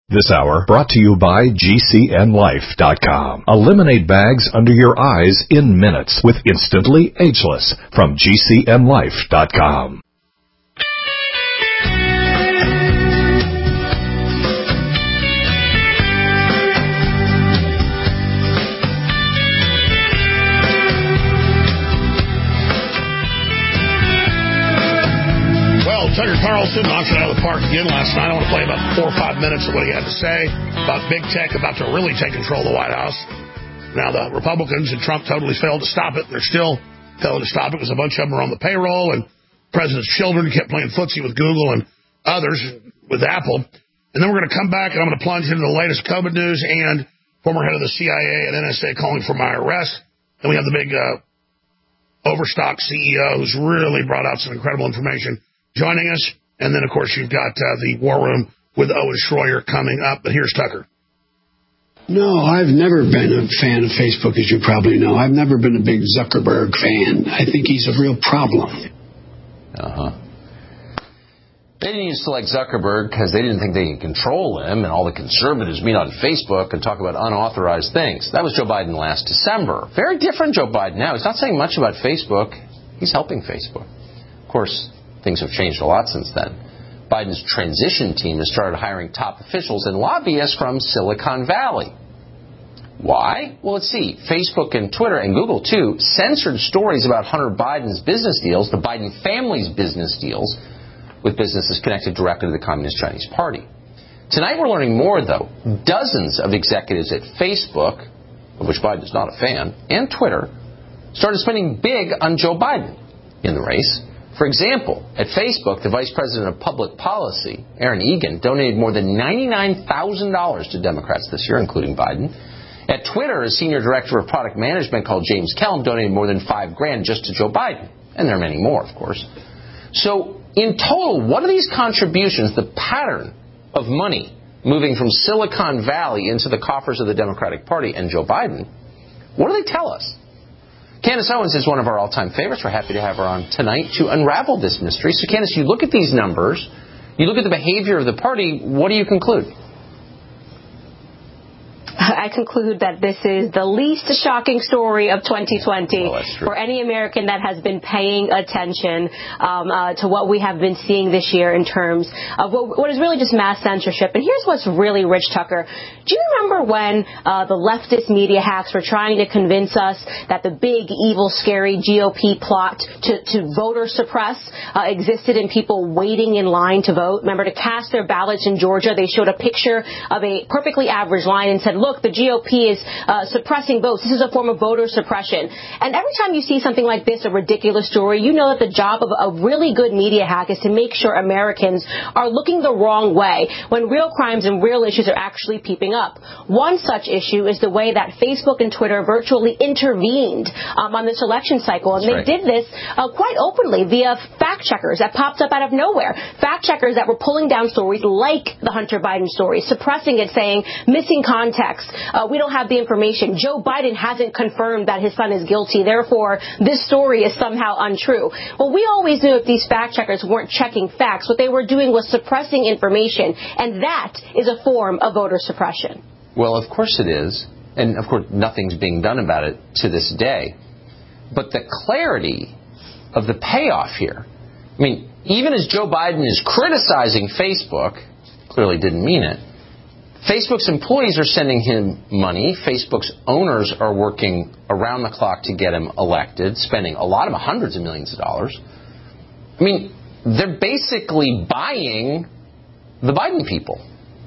This hour brought to you by GCNLife.com. Eliminate bags under your eyes in minutes with Instantly Ageless from GCNLife.com. Tucker Carlson knocked it out of the park again last night. I want to play about 4 or 5 minutes of what he had to say about big tech about to really take control of the White House. Now, the Republicans and Trump totally failed to stop it. They're still failing to stop it because a bunch of them are on the payroll, and the president's children kept playing footsie with Google and others with Apple. And then we're going to come back, and I'm going to plunge into the latest COVID news and former head of the CIA and NSA calling for my arrest. And we have the big Overstock CEO who's really brought out some incredible information joining us. And then, of course, you've got the War Room with Owen Schroyer coming up. But here's Tucker. No, I've never been a fan of Facebook, as you probably know. I've never been a big Zuckerberg fan. I think he's a real problem. They didn't even select Zuckerberg because they didn't think they could control him, and all the conservatives meet on Facebook and talk about unauthorized things. That was Joe Biden last December. Very different Joe Biden now. He's not saying much about Facebook. He's helping Facebook. Of course, things have changed a lot since then. Biden's transition team has started hiring top officials and lobbyists from Silicon Valley. Why? Well, let's see. Facebook and Twitter and Google, too, censored stories about Hunter Biden's business deals, the Biden family's business deals, with businesses connected directly to the Communist Chinese Party. Tonight we're learning more, though. Dozens of executives at Facebook, of which Biden is not a fan, and Twitter, started spending big on Joe Biden in the race. For example, at Facebook, the Vice President of Public Policy, Aaron Egan, donated more than $99,000 to Democrats this year, including Biden. At Twitter, a senior director of product management called James Kellum donated more than $5,000 just to Joe Biden. And there are many more, of course. So, in total, what are these contributions, the pattern of money moving from Silicon Valley into the coffers of the Democratic Party and Joe Biden, what do they tell us? Candace Owens is one of our all-time favorites. We're happy to have her on tonight to unravel this mystery. So, Candace, you look at these numbers, you look at the behavior of the party, what do you conclude? I conclude that this is the least shocking story of 2020 for any American that has been paying attention to what we have been seeing this year in terms of what is really just mass censorship. And here's what's really rich, Tucker. Do you remember when the leftist media hacks were trying to convince us that the big, evil, scary GOP plot to voter suppress existed in people waiting in line to vote? Remember, to cast their ballots in Georgia, they showed a picture of a perfectly average line and said, look, the GOP is suppressing votes. This is a form of voter suppression. And every time you see something like this, a ridiculous story, you know that the job of a really good media hack is to make sure Americans are looking the wrong way when real crimes and real issues are actually peeping up. One such issue is the way that Facebook and Twitter virtually intervened on this election cycle. And they did this quite openly via fact checkers that popped up out of nowhere. Fact checkers that were pulling down stories like the Hunter Biden story, suppressing it, saying missing context. We don't have the information. Joe Biden hasn't confirmed that his son is guilty. Therefore, this story is somehow untrue. Well, we always knew if these fact checkers weren't checking facts, what they were doing was suppressing information. And that is a form of voter suppression. Well, of course it is. And, of course, nothing's being done about it to this day. But the clarity of the payoff here, I mean, even as Joe Biden is criticizing Facebook, clearly didn't mean it, Facebook's employees are sending him money. Facebook's owners are working around the clock to get him elected, spending a lot of them, hundreds of millions of dollars. I mean, they're basically buying the Biden people.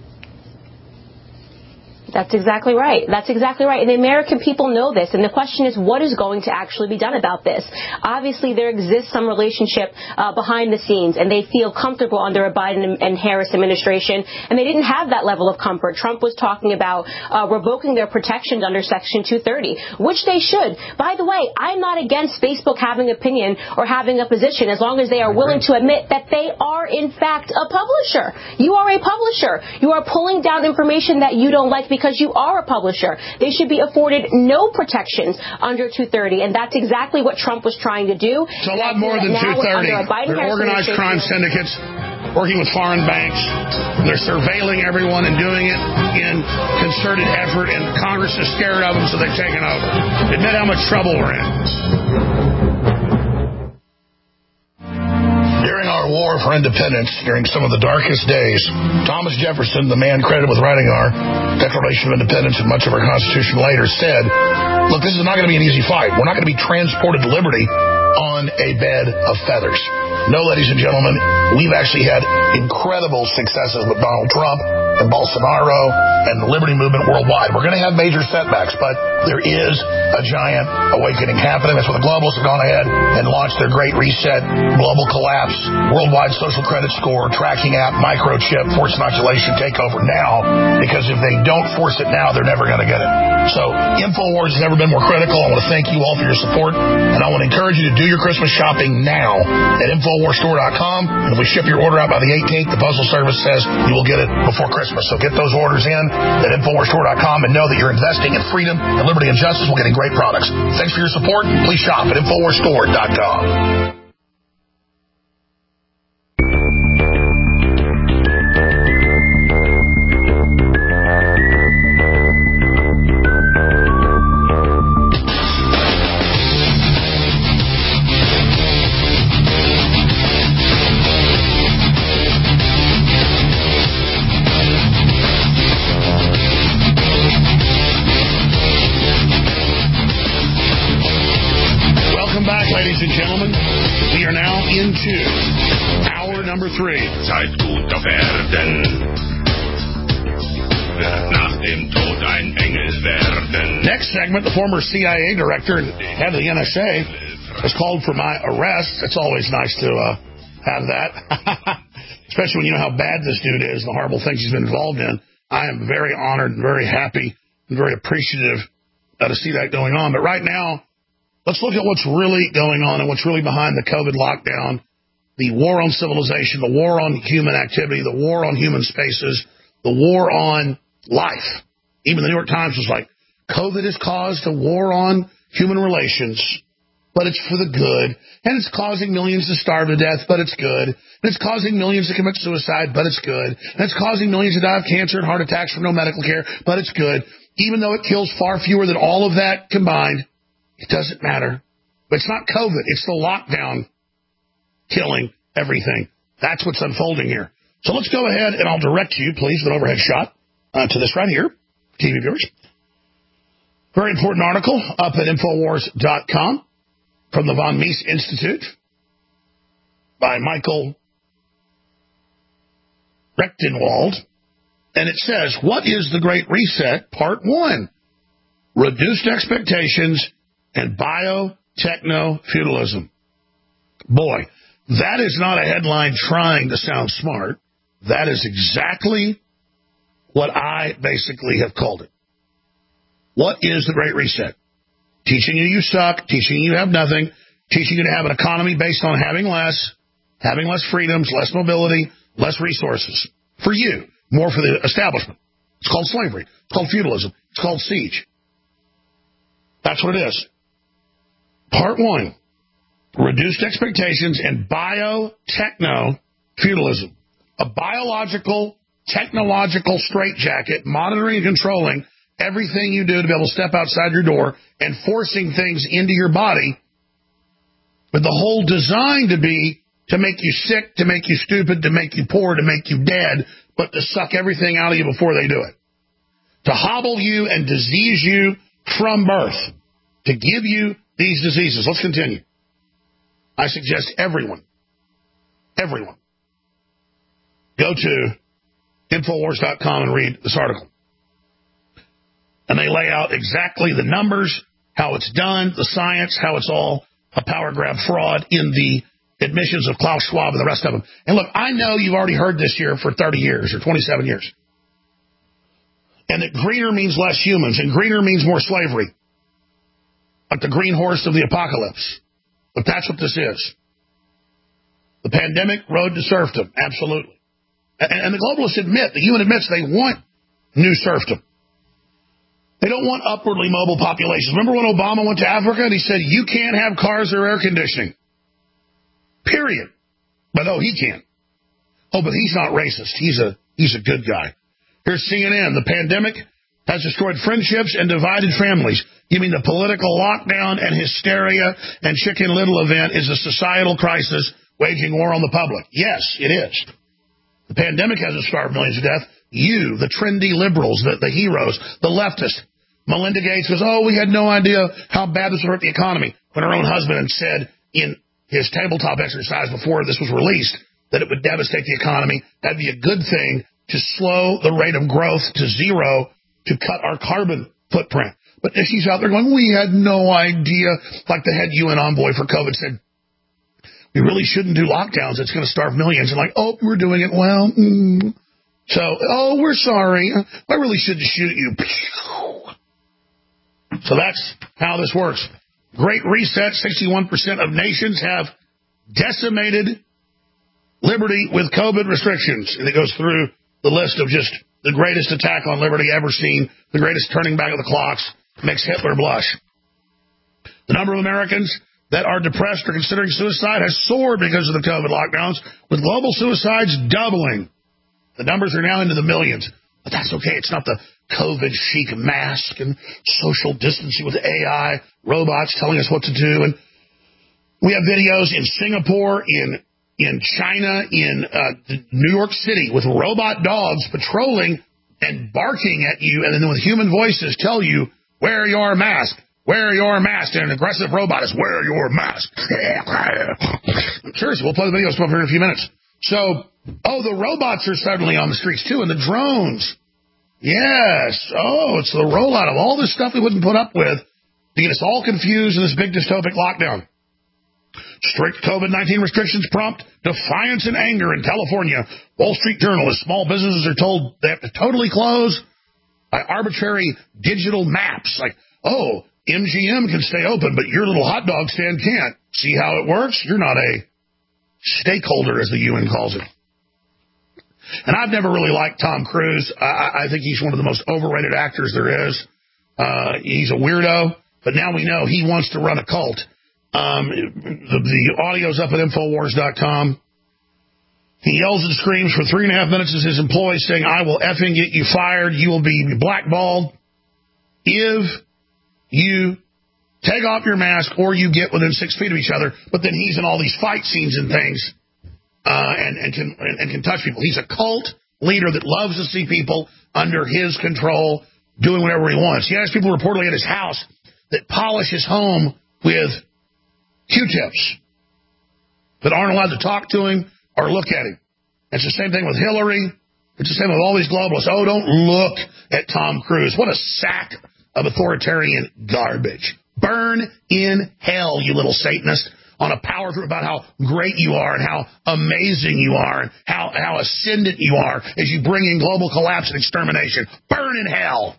That's exactly right. That's exactly right. And the American people know this. And the question is, what is going to actually be done about this? Obviously, there exists some relationship behind the scenes, and they feel comfortable under a Biden and Harris administration, and they didn't have that level of comfort. Trump was talking about revoking their protections under Section 230, which they should. By the way, I'm not against Facebook having an opinion or having a position as long as they are willing to admit that they are, in fact, a publisher. You are a publisher. You are pulling down information that you don't like because you are a publisher. They should be afforded no protections under 230, and that's exactly what Trump was trying to do. It's a lot more than 230. They're organized crime syndicates. working with foreign banks. They're surveilling everyone and doing it in concerted effort, and Congress is scared of them, so they've taken over. Admit how much trouble we're in. During our war for independence, during some of the darkest days, Thomas Jefferson, the man credited with writing our Declaration of Independence and much of our Constitution later, said, look, this is not going to be an easy fight. We're not going to be transported to liberty on a bed of feathers. No, ladies and gentlemen, we've actually had incredible successes with Donald Trump and Bolsonaro and the liberty movement worldwide. We're going to have major setbacks, but there is a giant awakening happening. That's why the globalists have gone ahead and launched their Great Reset, global collapse, worldwide social credit score, tracking app, microchip, forced inoculation takeover now, because if they don't force it now, they're never going to get it. So InfoWars has never been more critical. I want to thank you all for your support, and I want to encourage you to do your Christmas shopping now at InfoWarsStore.com. And if we ship your order out by the 18th, the Postal Service says you will get it before Christmas. So get those orders in at InfoWarsStore.com and know that you're investing in freedom and liberty and justice while getting great products. Thanks for your support. Please shop at InfoWarsStore.com. Ladies and gentlemen, we are now into hour number 3. Zeit gut auf Erden. Nach dem Tod ein Engel werden. Next segment, the former CIA director and head of the NSA has called for my arrest. It's always nice to have that, especially when you know how bad this dude is and the horrible things he's been involved in. I am very honored and very happy and very appreciative to see that going on. But right now, let's look at what's really going on and what's really behind the COVID lockdown, the war on civilization, the war on human activity, the war on human spaces, the war on life. Even the New York Times was like, COVID has caused a war on human relations, but it's for the good. And it's causing millions to starve to death, but it's good. And it's causing millions to commit suicide, but it's good. And it's causing millions to die of cancer and heart attacks for no medical care, but it's good. Even though it kills far fewer than all of that combined, it doesn't matter. But it's not COVID. It's the lockdown killing everything. That's what's unfolding here. So let's go ahead, and I'll direct you, please, with an overhead shot to this right here, TV viewers. Very important article up at Infowars.com from the Von Mises Institute by Michael Rechtenwald. And it says, what is the Great Reset? Part 1. Reduced expectations and biotechno-feudalism. Boy, that is not a headline trying to sound smart. That is exactly what I basically have called it. What is the Great Reset? Teaching you suck, teaching you have nothing, teaching you to have an economy based on having less freedoms, less mobility, less resources. For you, more for the establishment. It's called slavery. It's called feudalism. It's called siege. That's what it is. Part 1, reduced expectations and biotechno-feudalism. A biological, technological straitjacket monitoring and controlling everything you do to be able to step outside your door and forcing things into your body with the whole design to be to make you sick, to make you stupid, to make you poor, to make you dead, but to suck everything out of you before they do it. To hobble you and disease you from birth. To give you these diseases. Let's continue. I suggest everyone, go to Infowars.com and read this article. And they lay out exactly the numbers, how it's done, the science, how it's all a power grab fraud in the admissions of Klaus Schwab and the rest of them. And look, I know you've already heard this here for 30 years or 27 years. And that greener means less humans, and greener means more slavery. Like the green horse of the apocalypse. But that's what this is. The pandemic road to serfdom, absolutely. And the globalists admit, the UN admits they want new serfdom. They don't want upwardly mobile populations. Remember when Obama went to Africa and he said, you can't have cars or air conditioning. Period. But no, he can. Oh, but he's not racist. He's a good guy. Here's CNN. The pandemic has destroyed friendships and divided families. You mean the political lockdown and hysteria and Chicken Little event is a societal crisis waging war on the public? Yes, it is. The pandemic hasn't starved millions to death. You, the trendy liberals, the heroes, the leftists. Melinda Gates goes, oh, we had no idea how bad this would hurt the economy. When her own husband had said in his tabletop exercise before this was released that it would devastate the economy, that'd be a good thing to slow the rate of growth to zero to cut our carbon footprint. But if she's out there going, we had no idea, like the head UN envoy for COVID said, we really shouldn't do lockdowns. It's going to starve millions. And like, oh, we're doing it well. So, oh, we're sorry. I really shouldn't shoot you. So that's how this works. Great Reset, 61% of nations have decimated liberty with COVID restrictions. And it goes through the list of just the greatest attack on liberty ever seen, the greatest turning back of the clocks, makes Hitler blush. The number of Americans that are depressed or considering suicide has soared because of the COVID lockdowns, with global suicides doubling. The numbers are now into the millions. But that's okay. It's not the COVID chic mask and social distancing with AI, robots telling us what to do. And we have videos in Singapore, in China, in New York City with robot dogs patrolling and barking at you, and then with human voices tell you, wear your mask, wear your mask. And an aggressive robot is, wear your mask. Seriously, we'll play the videos up here in a few minutes. So, the robots are suddenly on the streets too, and the drones. Yes. Oh, it's the rollout of all this stuff we wouldn't put up with to get us all confused in this big dystopic lockdown. Strict COVID-19 restrictions prompt defiance and anger in California. Wall Street Journal, as small businesses are told they have to totally close by arbitrary digital maps. Like, oh, MGM can stay open, but your little hot dog stand can't. See how it works? You're not a stakeholder, as the UN calls it. And I've never really liked Tom Cruise. I think he's one of the most overrated actors there is. He's a weirdo, but now we know he wants to run a cult. The audio's up at Infowars.com. He yells and screams for 3.5 minutes as his employees saying, I will effing get you fired. You will be blackballed if you take off your mask or you get within 6 feet of each other. But then he's in all these fight scenes and things and can touch people. He's a cult leader that loves to see people under his control doing whatever he wants. He has people reportedly at his house that polish his home with Q-tips that aren't allowed to talk to him or look at him. It's the same thing with Hillary. It's the same with all these globalists. Oh, don't look at Tom Cruise. What a sack of authoritarian garbage. Burn in hell, you little Satanist, on a power trip about how great you are and how amazing you are and how ascendant you are as you bring in global collapse and extermination. Burn in hell.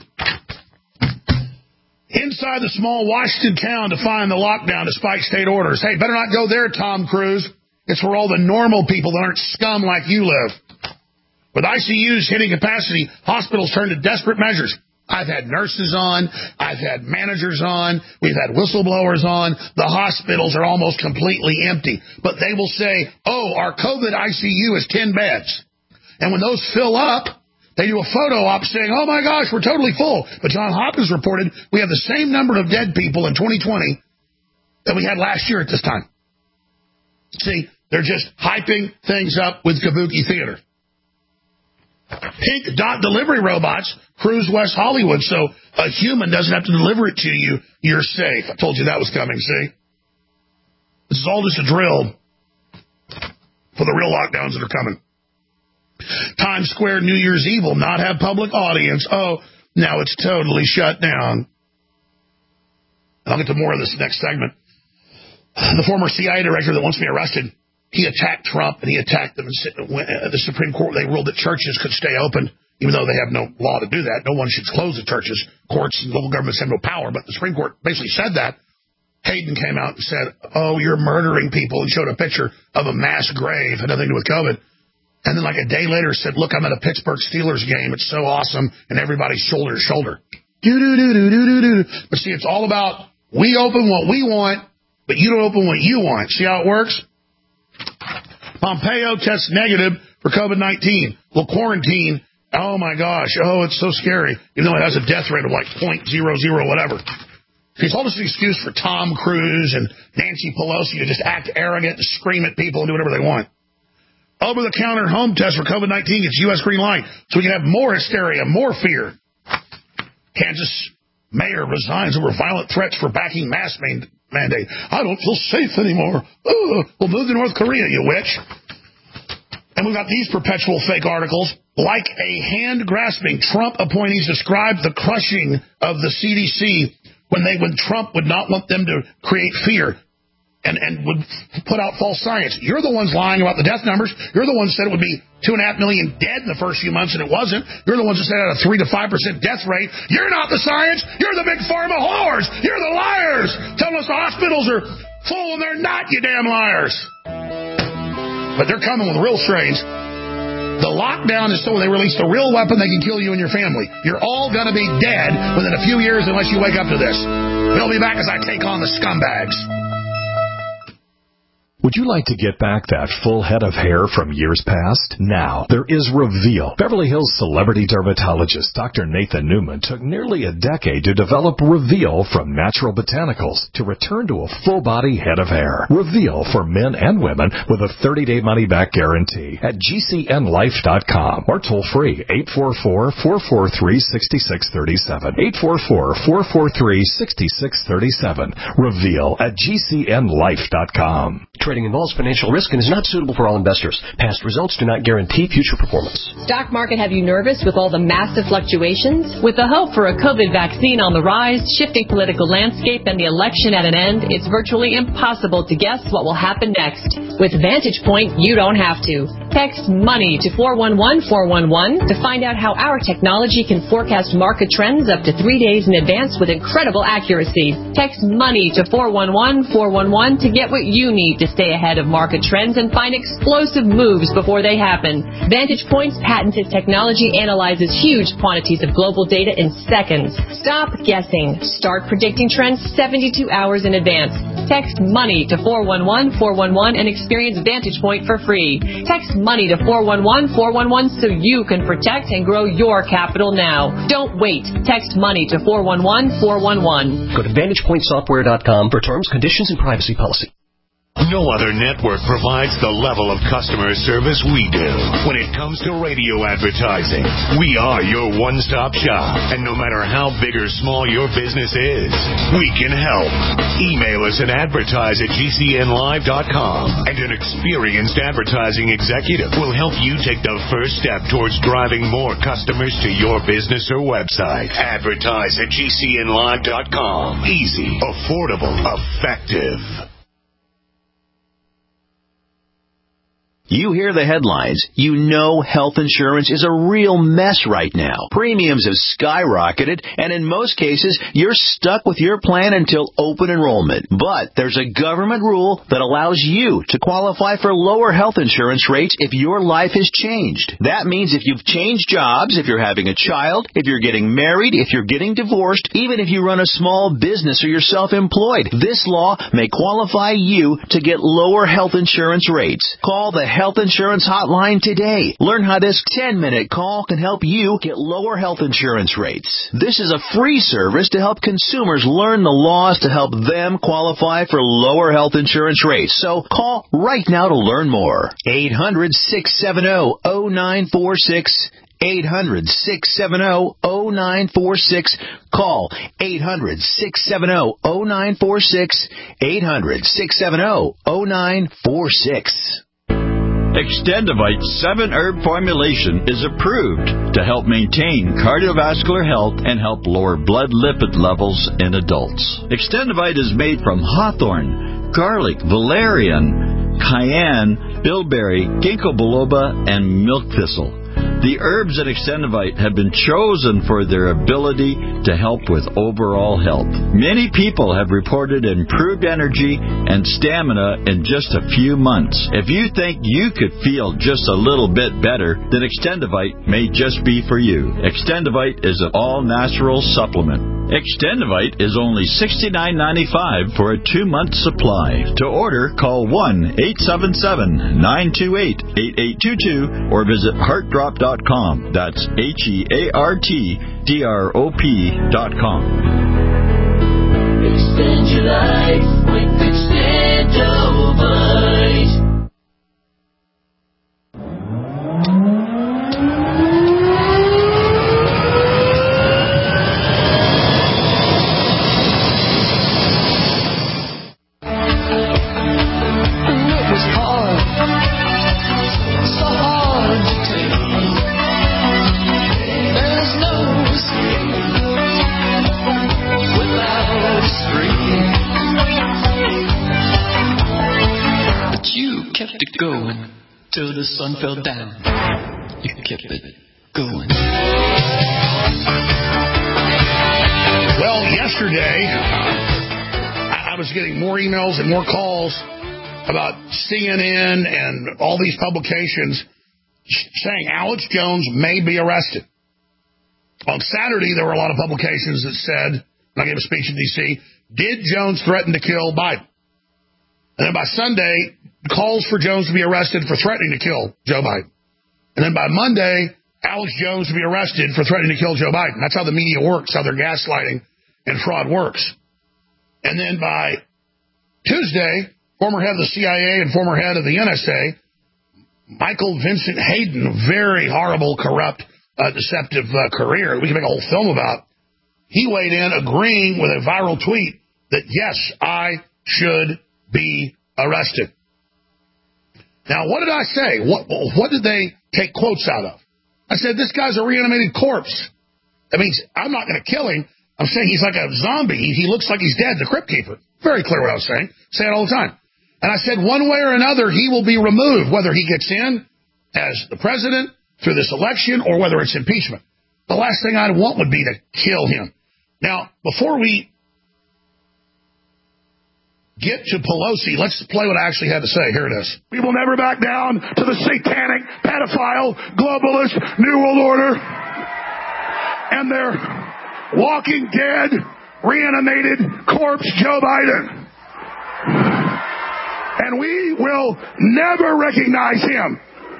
Inside the small Washington town defying the lockdown despite state orders. Hey, better not go there, Tom Cruise. It's where all the normal people that aren't scum like you live. With ICUs hitting capacity, hospitals turn to desperate measures. I've had nurses on. I've had managers on. We've had whistleblowers on. The hospitals are almost completely empty. But they will say, oh, our COVID ICU is 10 beds. And when those fill up, they do a photo op saying, oh, my gosh, we're totally full. But John Hopkins reported we have the same number of dead people in 2020 that we had last year at this time. See, they're just hyping things up with kabuki theater. Pink dot delivery robots cruise West Hollywood, so a human doesn't have to deliver it to you. You're safe. I told you that was coming, see? This is all just a drill for the real lockdowns that are coming. Times Square New Year's Eve will not have public audience. Oh, now it's totally shut down. And I'll get to more of this next segment. The former CIA director that wants me arrested, he attacked Trump and he attacked them. The Supreme Court, they ruled that churches could stay open, even though they have no law to do that. No one should close the churches. Courts and local governments have no power. But the Supreme Court basically said that. Hayden came out and said, oh, you're murdering people, and showed a picture of a mass grave, had nothing to do with COVID. And then like a day later said, look, I'm at a Pittsburgh Steelers game. It's so awesome. And everybody's shoulder to shoulder. But see, it's all about we open what we want, but you don't open what you want. See how it works? Pompeo tests negative for COVID-19. Will quarantine. Oh, my gosh. Oh, it's so scary. Even though it has a death rate of like 0.00 whatever. It's all just an excuse for Tom Cruise and Nancy Pelosi to just act arrogant and scream at people and do whatever they want. Over-the-counter home test for COVID-19 gets U.S. green light, so we can have more hysteria, more fear. Kansas mayor resigns over violent threats for backing mask mandate. I don't feel safe anymore. We'll move to North Korea, you witch. And we've got these perpetual fake articles. Like a hand-grasping, Trump appointees described the crushing of the CDC when Trump would not want them to create fear and would put out false science. You're the ones lying about the death numbers. You're the ones that said it would be 2.5 million dead in the first few months, and it wasn't. You're the ones that said it had a 3 to 5% death rate. You're not the science. You're the big pharma whores. You're the liars. Telling us the hospitals are full, and they're not, you damn liars. But they're coming with real strains. The lockdown is so when they release the real weapon they can kill you and your family. You're all going to be dead within a few years unless you wake up to this. We'll be back as I take on the scumbags. Would you like to get back that full head of hair from years past? Now, there is Reveal. Beverly Hills celebrity dermatologist Dr. Nathan Newman took nearly a decade to develop Reveal from natural botanicals to return to a full-body head of hair. Reveal for men and women with a 30-day money-back guarantee at GCNlife.com or toll-free 844-443-6637. 844-443-6637. Reveal at GCNlife.com. Trading involves financial risk and is not suitable for all investors. Past results do not guarantee future performance. Stock market have you nervous with all the massive fluctuations? With the hope for a COVID vaccine on the rise, shifting political landscape, and the election at an end, it's virtually impossible to guess what will happen next. With Vantage Point, you don't have to. Text MONEY to 411-411 to find out how our technology can forecast market trends up to 3 days in advance with incredible accuracy. Text MONEY to 411-411 to get what you need to stay ahead of market trends and find explosive moves before they happen. Vantage Point's patented technology analyzes huge quantities of global data in seconds. Stop guessing. Start predicting trends 72 hours in advance. Text MONEY to 411-411 and experience Vantage Point for free. Text MONEY to 411-411 so you can protect and grow your capital now. Don't wait. Text MONEY to 411-411. Go to VantagePointSoftware.com for terms, conditions, and privacy policy. No other network provides the level of customer service we do. When it comes to radio advertising, we are your one-stop shop. And no matter how big or small your business is, we can help. Email us at advertise@GCNlive.com. And an experienced advertising executive will help you take the first step towards driving more customers to your business or website. Advertise@GCNlive.com. Easy, affordable, effective. You hear the headlines. You know health insurance is a real mess right now. Premiums have skyrocketed, and in most cases, you're stuck with your plan until open enrollment. But there's a government rule that allows you to qualify for lower health insurance rates if your life has changed. That means if you've changed jobs, if you're having a child, if you're getting married, if you're getting divorced, even if you run a small business or you're self-employed, this law may qualify you to get lower health insurance rates. Call the Health Insurance Hotline today. Learn how this 10-minute call can help you get lower health insurance rates. This is a free service to help consumers learn the laws to help them qualify for lower health insurance rates. So call right now to learn more. 800-670-0946. 800-670-0946. Call 800-670-0946. 800-670-0946. Extendivite 7-herb formulation is approved to help maintain cardiovascular health and help lower blood lipid levels in adults. Extendivite is made from hawthorn, garlic, valerian, cayenne, bilberry, ginkgo biloba, and milk thistle. The herbs in Extendivite have been chosen for their ability to help with overall health. Many people have reported improved energy and stamina in just a few months. If you think you could feel just a little bit better, then Extendivite may just be for you. Extendivite is an all-natural supplement. Extendivite is only $69.95 for a 2-month supply. To order, call 1-877-928-8822 or visit heartdrop.com. That's HEARTDROP.com. Extend your life with Extendivite. Going till the sun fell down. You kept it going. Well, yesterday, I was getting more emails and more calls about CNN and all these publications saying Alex Jones may be arrested. On Saturday, there were a lot of publications that said, and I gave a speech in D.C., did Jones threaten to kill Biden? And then by Sunday, calls for Jones to be arrested for threatening to kill Joe Biden. And then by Monday, Alex Jones to be arrested for threatening to kill Joe Biden. That's how the media works, how their gaslighting and fraud works. And then by Tuesday, former head of the CIA and former head of the NSA, Michael Vincent Hayden, very horrible, corrupt, deceptive career we can make a whole film about, he weighed in agreeing with a viral tweet that, yes, I should be arrested. Now, what did I say? What did they take quotes out of? I said, this guy's a reanimated corpse. That means I'm not going to kill him. I'm saying he's like a zombie. He looks like he's dead, the Crypt Keeper. Very clear what I was saying. Say it all the time. And I said, one way or another, he will be removed, whether he gets in as the president through this election or whether it's impeachment. The last thing I'd want would be to kill him. Now, before we get to Pelosi, let's play what I actually had to say. Here it is. We will never back down to the satanic, pedophile, globalist, New World Order and their walking dead, reanimated corpse, Joe Biden. And we will never recognize him.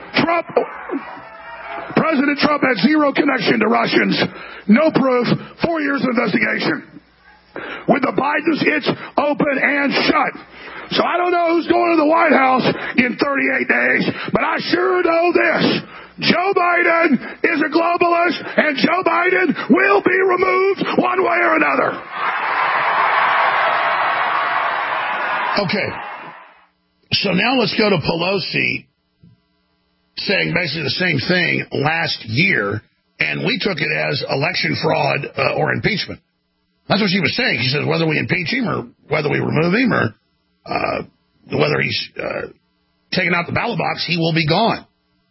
President Trump had zero connection to Russians. No proof. 4 years of investigation. With the Bidens, it's open and shut. So I don't know who's going to the White House in 38 days, but I sure know this. Joe Biden is a globalist, and Joe Biden will be removed one way or another. Okay. So now let's go to Pelosi saying basically the same thing last year, and we took it as election fraud or impeachment. That's what she was saying. She says whether we impeach him or whether we remove him or whether he's taken out the ballot box, he will be gone.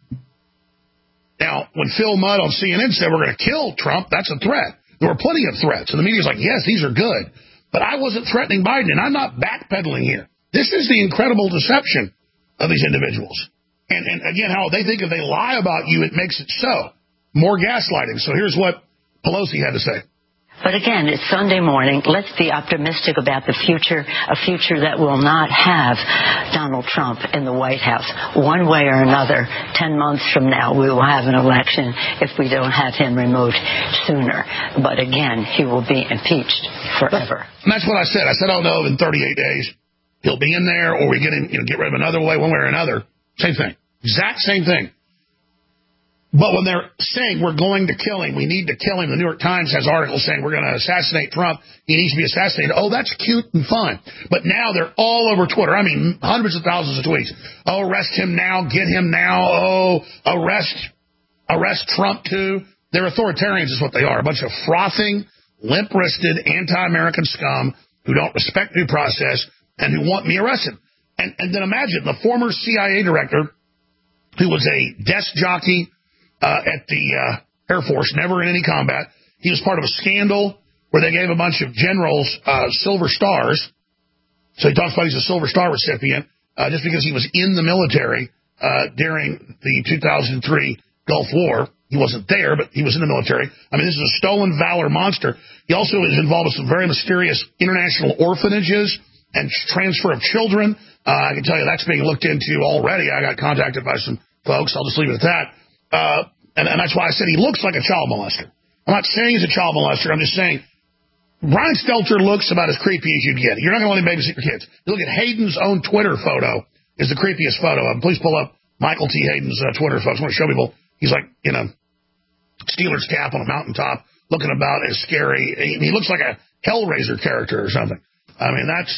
Now, when Phil Mudd on CNN said we're going to kill Trump, that's a threat. There were plenty of threats. And the media's like, yes, these are good. But I wasn't threatening Biden, and I'm not backpedaling here. This is the incredible deception of these individuals. And again, how they think if they lie about you, it makes it so. More gaslighting. So here's what Pelosi had to say. But again, it's Sunday morning. Let's be optimistic about the future, a future that will not have Donald Trump in the White House. One way or another, 10 months from now, we will have an election if we don't have him removed sooner. But again, he will be impeached forever. And that's what I said. I said, I don't know, in 38 days, he'll be in there or we get him, get rid of another way, one way or another. Same thing. Exact same thing. But when they're saying we're going to kill him, we need to kill him, the New York Times has articles saying we're going to assassinate Trump, he needs to be assassinated. Oh, that's cute and fun. But now they're all over Twitter. I mean, hundreds of thousands of tweets. Oh, arrest him now, get him now. Oh, arrest Trump too. They're authoritarians is what they are. A bunch of frothing, limp-wristed, anti-American scum who don't respect due process and who want me arrested. And then imagine the former CIA director who was a desk jockey at the Air Force, never in any combat. He was part of a scandal where they gave a bunch of generals Silver Stars. So he talks about he's a Silver Star recipient just because he was in the military during the 2003 Gulf War. He wasn't there, but he was in the military. I mean, this is a stolen valor monster. He also is involved with some very mysterious international orphanages and transfer of children. I can tell you that's being looked into already. I got contacted by some folks. I'll just leave it at that. And that's why I said he looks like a child molester. I'm not saying he's a child molester. I'm just saying Brian Stelter looks about as creepy as you'd get. You're not going to let him babysit your kids. You look at Hayden's own Twitter photo is the creepiest photo. Please pull up Michael T. Hayden's Twitter, folks. I want to show people. He's like in a Steelers cap on a mountaintop, looking about as scary. He looks like a Hellraiser character or something. I mean, that's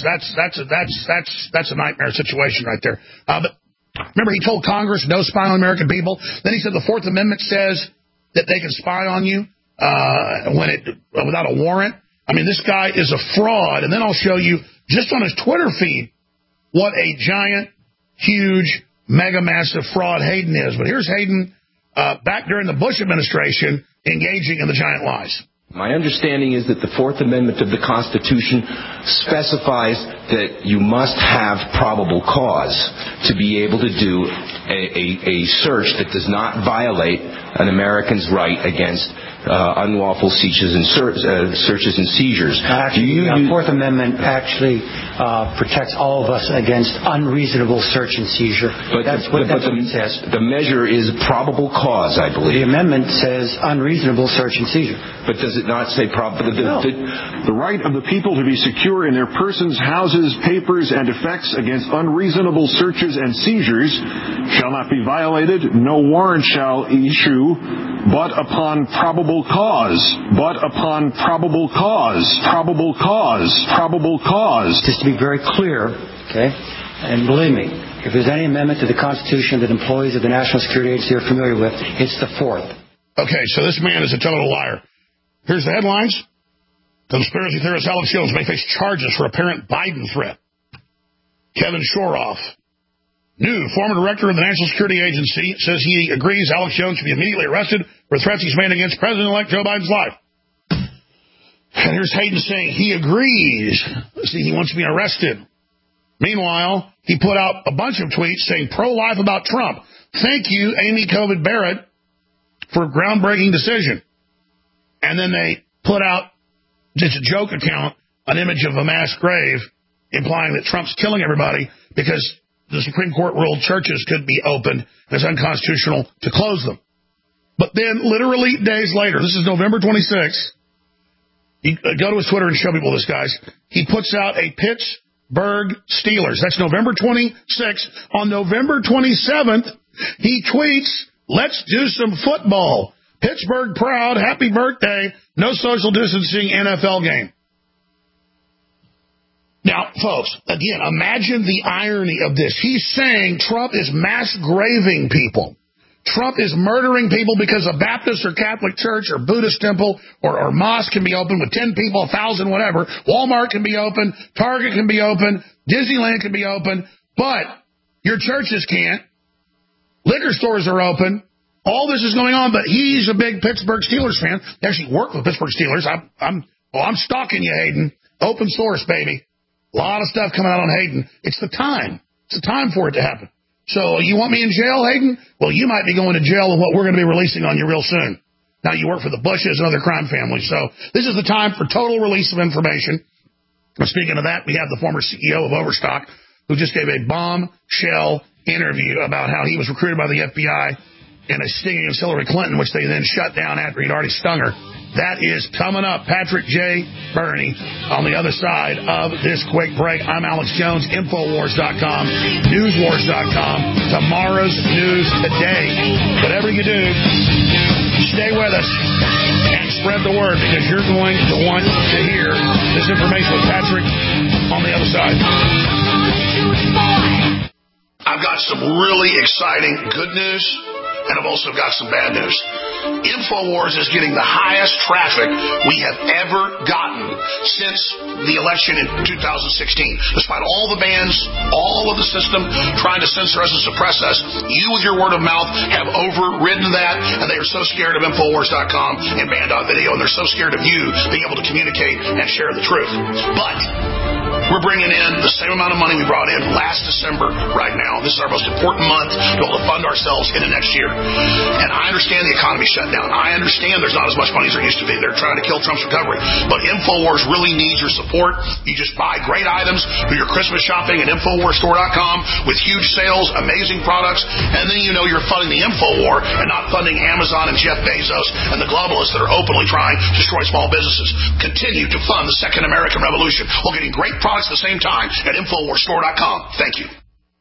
a nightmare situation right there. But remember, he told Congress no spy on American people. Then he said the Fourth Amendment says that they can spy on you without a warrant. I mean, this guy is a fraud. And then I'll show you just on his Twitter feed what a giant, huge, mega massive fraud Hayden is. But here's Hayden back during the Bush administration engaging in the giant lies. My understanding is that the Fourth Amendment of the Constitution specifies that you must have probable cause to be able to do a search that does not violate an American's right against unlawful searches and seizures. Actually, the Fourth Amendment actually protects all of us against unreasonable search and seizure. But that's what it says. The measure is probable cause, I believe. The amendment says unreasonable search and seizure. But does it not say probable? No. The right of the people to be secure in their persons, houses, papers, and effects against unreasonable searches and seizures shall not be violated. No warrant shall issue but upon probable cause. But upon probable cause. Probable cause. Probable cause. Just to be very clear, okay, and believe me, if there's any amendment to the Constitution that employees of the National Security Agency are familiar with, it's the Fourth. Okay, so this man is a total liar. Here's the headlines. Conspiracy theorist Alex Jones may face charges for apparent Biden threat. Kevin Shoroff, new former director of the National Security Agency, says he agrees Alex Jones should be immediately arrested for threats he's made against President-elect Joe Biden's life. And here's Hayden saying he agrees. See, he wants to be arrested. Meanwhile, he put out a bunch of tweets saying pro-life about Trump. Thank you, Amy Covid Barrett, for a groundbreaking decision. And then they put out, just a joke account, an image of a mass grave implying that Trump's killing everybody because the Supreme Court ruled churches could be opened and it's unconstitutional to close them. But then literally days later, this is November 26th, go to his Twitter and show people this, guys. He puts out a Pittsburgh Steelers. That's November 26th. On November 27th, he tweets, let's do some football. Pittsburgh proud, happy birthday, no social distancing NFL game. Now, folks, again, imagine the irony of this. He's saying Trump is mass graving people. Trump is murdering people because a Baptist or Catholic church or Buddhist temple or mosque can be open with 10 people, 1,000, whatever. Walmart can be open. Target can be open. Disneyland can be open. But your churches can't. Liquor stores are open. All this is going on, but he's a big Pittsburgh Steelers fan. They actually work with Pittsburgh Steelers. I'm stalking you, Hayden. Open source, baby. A lot of stuff coming out on Hayden. It's the time. It's the time for it to happen. So you want me in jail, Hayden? Well, you might be going to jail with what we're going to be releasing on you real soon. Now, you work for the Bushes and other crime families. So this is the time for total release of information. And speaking of that, we have the former CEO of Overstock who just gave a bombshell interview about how he was recruited by the FBI in a stinging of Hillary Clinton, which they then shut down after he'd already stung her. That is coming up. Patrick J. Burney on the other side of this quick break. I'm Alex Jones, Infowars.com, Newswars.com, tomorrow's news today. Whatever you do, stay with us and spread the word because you're going to want to hear this information with Patrick on the other side. I've got some really exciting good news. And I've also got some bad news. InfoWars is getting the highest traffic we have ever gotten since the election in 2016. Despite all the bans, all of the system trying to censor us and suppress us, you with your word of mouth have overridden that, and they are so scared of Infowars.com and Band.video, and they're so scared of you being able to communicate and share the truth. But We're bringing in the same amount of money we brought in last December right now. This is our most important month to be able to fund ourselves into next year. And I understand the economy shut down. I understand there's not as much money as there used to be. They're trying to kill Trump's recovery. But InfoWars really needs your support. You just buy great items, do your Christmas shopping at InfoWarsStore.com with huge sales, amazing products, and then you know you're funding the InfoWar and not funding Amazon and Jeff Bezos and the globalists that are openly trying to destroy small businesses. Continue to fund the Second American Revolution while getting great products at the same time at InfoWarsStore.com. Thank you.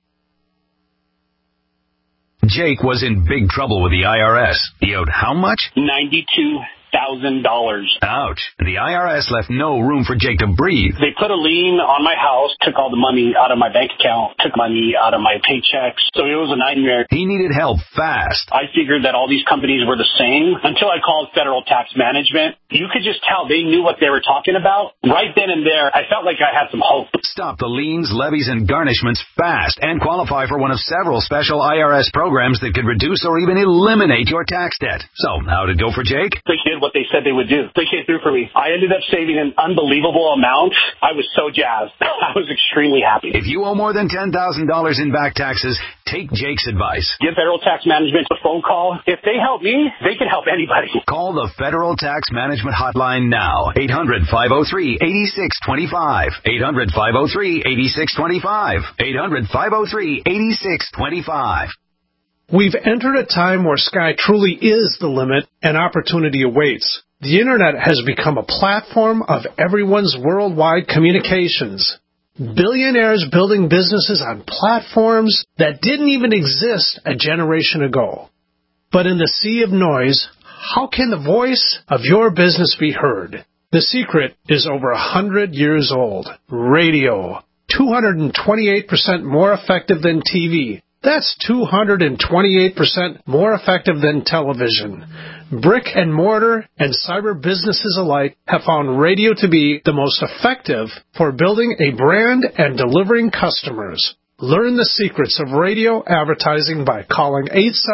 Jake was in big trouble with the IRS. He owed how much? $92,000. Ouch. The IRS left no room for Jake to breathe. They put a lien on my house, took all the money out of my bank account, took money out of my paychecks. So it was a nightmare. He needed help fast. I figured that all these companies were the same until I called Federal Tax Management. You could just tell they knew what they were talking about. Right then and there, I felt like I had some hope. Stop the liens, levies, and garnishments fast and qualify for one of several special IRS programs that could reduce or even eliminate your tax debt. So, how'd it go for Jake? They did what they said they would do. They came through for me. I ended up saving an unbelievable amount. I was so jazzed. I was extremely happy. If you owe more than $10,000 in back taxes, take Jake's advice. Give Federal Tax Management a phone call. If they help me, they can help anybody. Call the Federal Tax Management Hotline now. 800-503-8625. 800-503-8625. 800-503-8625. We've entered a time where sky truly is the limit and opportunity awaits. The Internet has become a platform of everyone's worldwide communications. Billionaires building businesses on platforms that didn't even exist a generation ago. But in the sea of noise, how can the voice of your business be heard? The secret is over 100 years old. Radio. 228% more effective than TV. That's 228% more effective than television. Brick and mortar and cyber businesses alike have found radio to be the most effective for building a brand and delivering customers. Learn the secrets of radio advertising by calling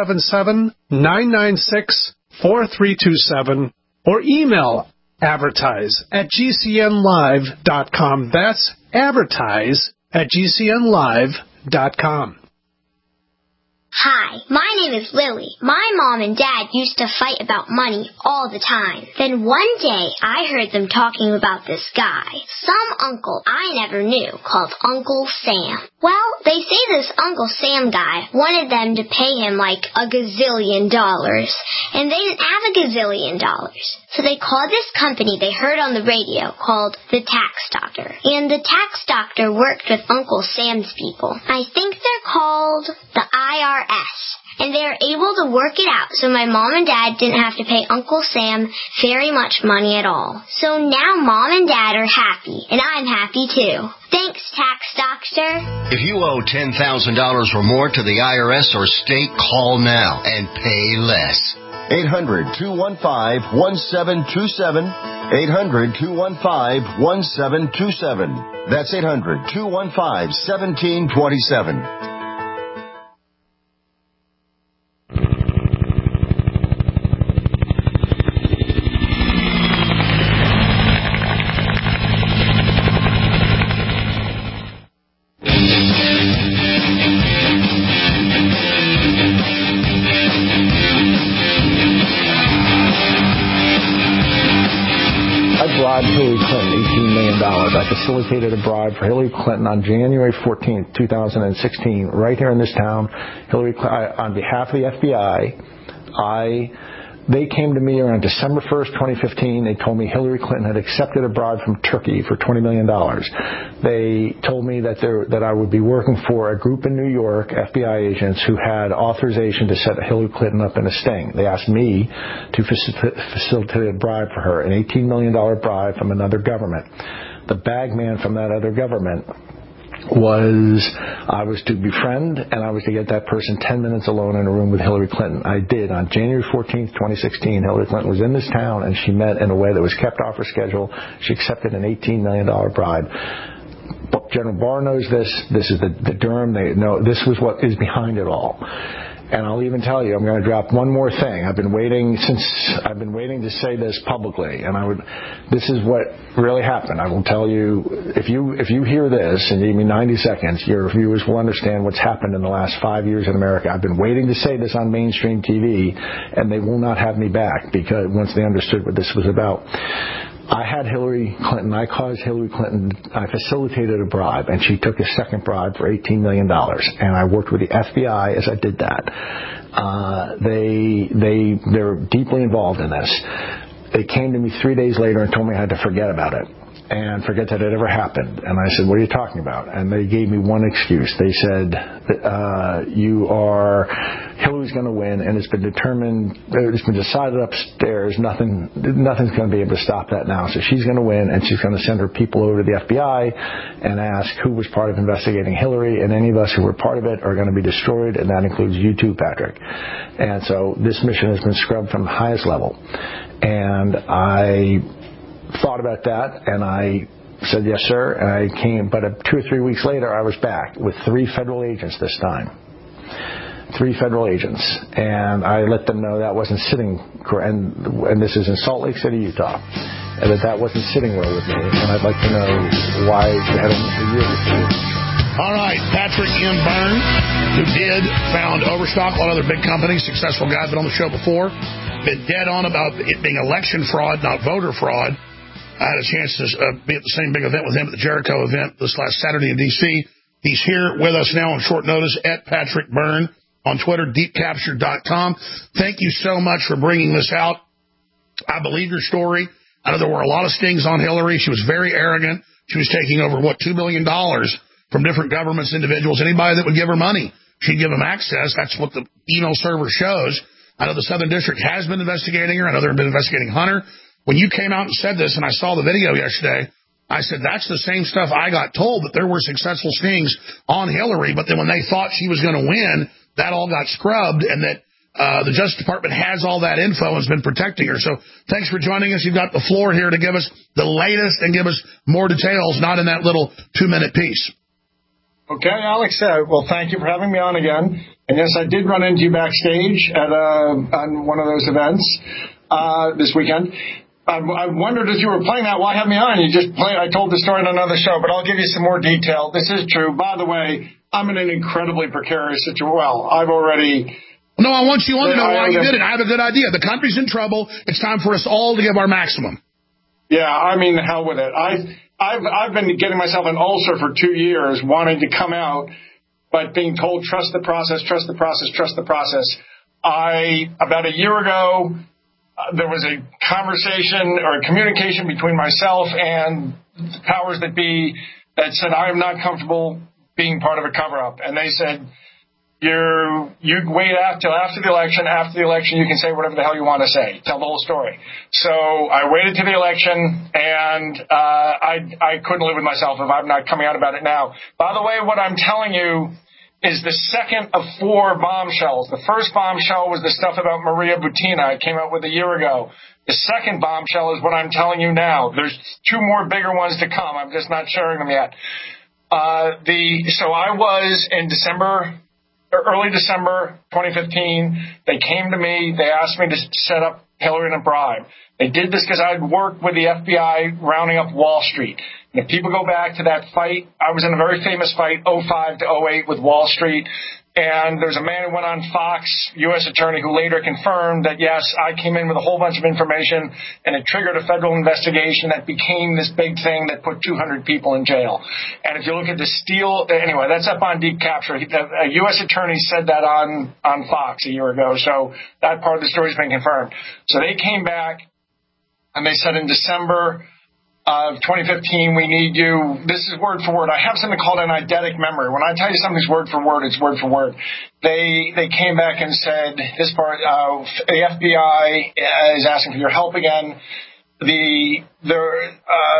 877-996-4327 or email advertise@gcnlive.com. That's advertise@gcnlive.com. Hi, my name is Lily. My mom and dad used to fight about money all the time. Then one day, I heard them talking about this guy, some uncle I never knew, called Uncle Sam. Well, they say this Uncle Sam guy wanted them to pay him like $1 gazillion, and they didn't have $1 gazillion. So they called this company they heard on the radio called the Tax Doctor. And the Tax Doctor worked with Uncle Sam's people. I think they're called the IRS. And they were able to work it out so my mom and dad didn't have to pay Uncle Sam very much money at all. So now mom and dad are happy, and I'm happy too. Thanks, Tax Doctor. If you owe $10,000 or more to the IRS or state, call now and pay less. 800-215-1727. 800-215-1727. That's 800-215-1727. Hillary Clinton $18 million. I facilitated a bribe for Hillary Clinton on January 14th, 2016, right here in this town. On behalf of the FBI, they came to me around December 1st, 2015. They told me Hillary Clinton had accepted a bribe from Turkey for $20 million. They told me that I would be working for a group in New York, FBI agents, who had authorization to set Hillary Clinton up in a sting. They asked me to facilitate a bribe for her, an $18 million bribe from another government. The bag man from that other government I was to befriend, and I was to get that person 10 minutes alone in a room with Hillary Clinton. I did. On January 14th, 2016, Hillary Clinton was in this town, and she met in a way that was kept off her schedule. She accepted an $18 million bribe. General Barr knows this. This is the Durham. They know this was what is behind it all. And I'll even tell you, I'm going to drop one more thing. I've been waiting to say this publicly, and this is what really happened. I will tell you, if you hear this and you give me 90 seconds, your viewers will understand what's happened in the last 5 years in America. I've been waiting to say this on mainstream TV, and they will not have me back because once they understood what this was about. I had Hillary Clinton. I caused Hillary Clinton. I facilitated a bribe, and she took a second bribe for $18 million. And I worked with the FBI as I did that. They're deeply involved in this. They came to me 3 days later and told me I had to forget about it and forget that it ever happened. And I said, "What are you talking about?" And they gave me one excuse. They said, Hillary's going to win, and it's been decided upstairs. Nothing's going to be able to stop that now. So she's going to win, and she's going to send her people over to the FBI and ask who was part of investigating Hillary, and any of us who were part of it are going to be destroyed, and that includes you too, Patrick. And so this mission has been scrubbed from the highest level. And I thought about that, and I said, yes, sir, and I came. But 2 or 3 weeks later, I was back with 3 federal agents this time. 3 federal agents. And I let them know that wasn't sitting, and this is in Salt Lake City, Utah, and that wasn't sitting well with me. And I'd like to know why they had almost a year before. All right, Patrick M. Byrne, who found Overstock, a lot of other big companies, successful guy, been on the show before, been dead on about it being election fraud, not voter fraud. I had a chance to be at the same big event with him at the Jericho event this last Saturday in D.C. He's here with us now on short notice at Patrick Byrne on Twitter, deepcapture.com. Thank you so much for bringing this out. I believe your story. I know there were a lot of stings on Hillary. She was very arrogant. She was taking over, $2 billion from different governments, individuals, anybody that would give her money. She'd give them access. That's what the email server shows. I know the Southern District has been investigating her. I know they've been investigating Hunter. When you came out and said this, and I saw the video yesterday, I said, that's the same stuff I got told, that there were successful stings on Hillary, but then when they thought she was going to win, that all got scrubbed, and that the Justice Department has all that info and has been protecting her. So thanks for joining us. You've got the floor here to give us the latest and give us more details, not in that little 2-minute piece. Okay, Alex, well, thank you for having me on again. And yes, I did run into you backstage at on one of those events this weekend. I wondered if you were playing that, why have me on? I told the story on another show, but I'll give you some more detail. This is true. By the way, I'm in an incredibly precarious situation. Well, I've already... No, I want you on to know why you did it. I have a good idea. The country's in trouble. It's time for us all to give our maximum. Yeah, I mean, the hell with it. I've been getting myself an ulcer for 2 years, wanting to come out, but being told, trust the process, trust the process, trust the process. About a year ago, there was a conversation or a communication between myself and the powers that be that said, I am not comfortable being part of a cover-up. And they said, you wait till after the election. After the election, you can say whatever the hell you want to say. Tell the whole story. So I waited to the election, and I couldn't live with myself if I'm not coming out about it now. By the way, what I'm telling you is the second of 4 bombshells. The first bombshell was the stuff about Maria Butina I came out with a year ago. The second bombshell is what I'm telling you now. There's 2 more bigger ones to come. I'm just not sharing them yet. So I was in early December 2015. They came to me. They asked me to set up Hillary in a bribe. They did this because I'd worked with the FBI rounding up Wall Street. And if people go back to that fight, I was in a very famous fight, 2005 to 2008 with Wall Street. And there's a man who went on Fox, U.S. attorney, who later confirmed that, yes, I came in with a whole bunch of information, and it triggered a federal investigation that became this big thing that put 200 people in jail. And if you look at the anyway, that's up on Deep Capture. A U.S. attorney said that on Fox a year ago, so that part of the story's been confirmed. So they came back, and they said in December of 2015, we need you. This is word for word. I have something called an eidetic memory. When I tell you something's word for word, it's word for word. They came back and said, this part, the FBI is asking for your help again. There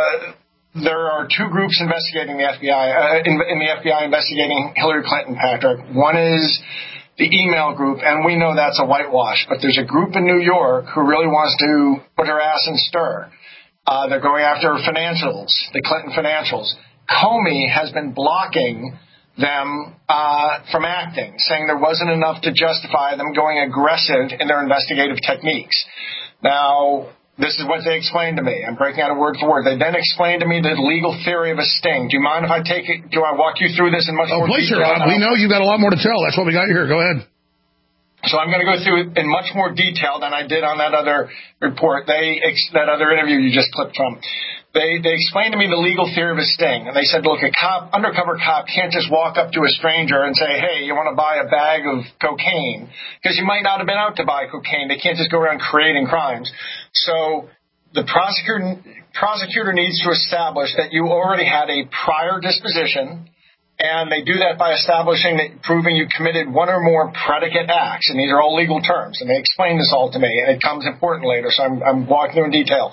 are 2 groups investigating the FBI, in the FBI investigating Hillary Clinton, Patrick. One is the email group, and we know that's a whitewash, but there's a group in New York who really wants to put her ass in stir. They're going after financials, the Clinton financials. Comey has been blocking them from acting, saying there wasn't enough to justify them going aggressive in their investigative techniques. Now, this is what they explained to me. I'm breaking out a word for word. They then explained to me the legal theory of a sting. Do you mind if I walk you through this in much more please, detail? Sir. We know you've got a lot more to tell. That's what we got here. Go ahead. So I'm going to go through it in much more detail than I did on that other report, that other interview you just clipped from. They explained to me the legal theory of a sting, and they said, look, undercover cop can't just walk up to a stranger and say, hey, you want to buy a bag of cocaine? Because you might not have been out to buy cocaine. They can't just go around creating crimes. So the prosecutor needs to establish that you already had a prior disposition, and they do that by proving you committed one or more predicate acts, and these are all legal terms, and they explain this all to me, and it comes important later, so I'm walking through in detail.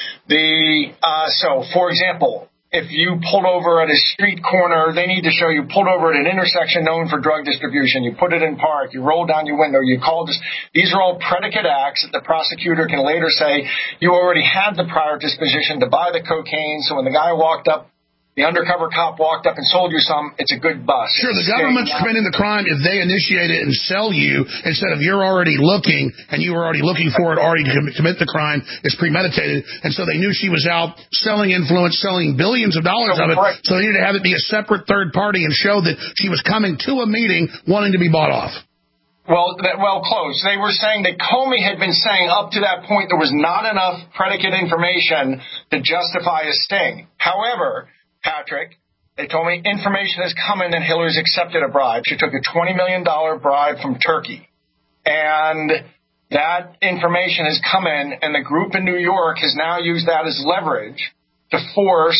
So, for example, if you pulled over at a street corner, they need to show you pulled over at an intersection known for drug distribution. You put it in park. You roll down your window. You called this. These are all predicate acts that the prosecutor can later say you already had the prior disposition to buy the cocaine. So when the guy walked up, the undercover cop walked up and sold you some, it's a good bust. Sure, the government's committing the crime if they initiate it and sell you instead of you're already looking and you were already looking for it, already commit the crime. It's premeditated. And so they knew she was out selling influence, selling billions of dollars of it. So they needed to have it be a separate third party and show that she was coming to a meeting wanting to be bought off. Well, close. They were saying that Comey had been saying up to that point there was not enough predicate information to justify a sting. However, Patrick, they told me information has come in that Hillary's accepted a bribe. She took a $20 million bribe from Turkey. And that information has come in, and the group in New York has now used that as leverage to force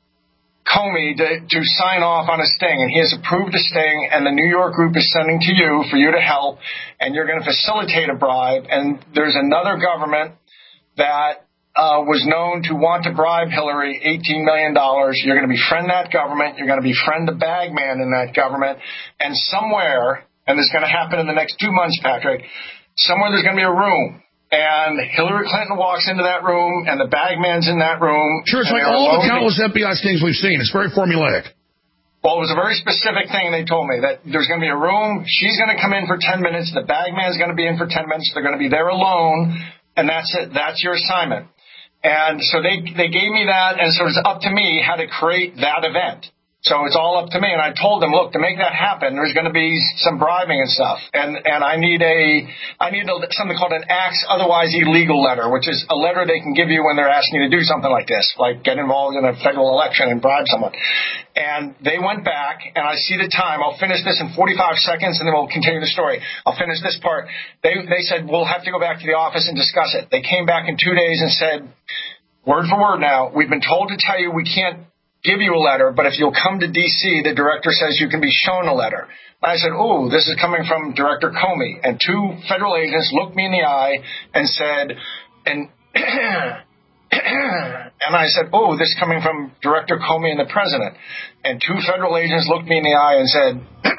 Comey to sign off on a sting. And he has approved a sting, and the New York group is sending to you for you to help, and you're going to facilitate a bribe. And there's another government that was known to want to bribe Hillary $18 million. You're going to befriend that government. You're going to befriend the bag man in that government. And somewhere, and this is going to happen in the next 2 months, Patrick, somewhere there's going to be a room. And Hillary Clinton walks into that room, and the bag man's in that room. Sure, it's like all the countless FBI stings we've seen. It's very formulaic. Well, it was a very specific thing they told me, that there's going to be a room. She's going to come in for 10 minutes. The bag man's going to be in for 10 minutes. They're going to be there alone, and that's it. That's your assignment. And so they gave me that, and so it's up to me how to create that event. So it's all up to me. And I told them, look, to make that happen, there's going to be some bribing and stuff. And I need something called an acts otherwise illegal letter, which is a letter they can give you when they're asking you to do something like this, like get involved in a federal election and bribe someone. And they went back, and I see the time. I'll finish this in 45 seconds, and then we'll continue the story. I'll finish this part. They said, we'll have to go back to the office and discuss it. They came back in 2 days and said, word for word now, we've been told to tell you we can't give you a letter, but if you'll come to D.C., the director says you can be shown a letter. And I said, oh, this is coming from Director Comey. And 2 federal agents looked me in the eye and said, and I said, oh, this is coming from Director Comey and the president. And 2 federal agents looked me in the eye and said,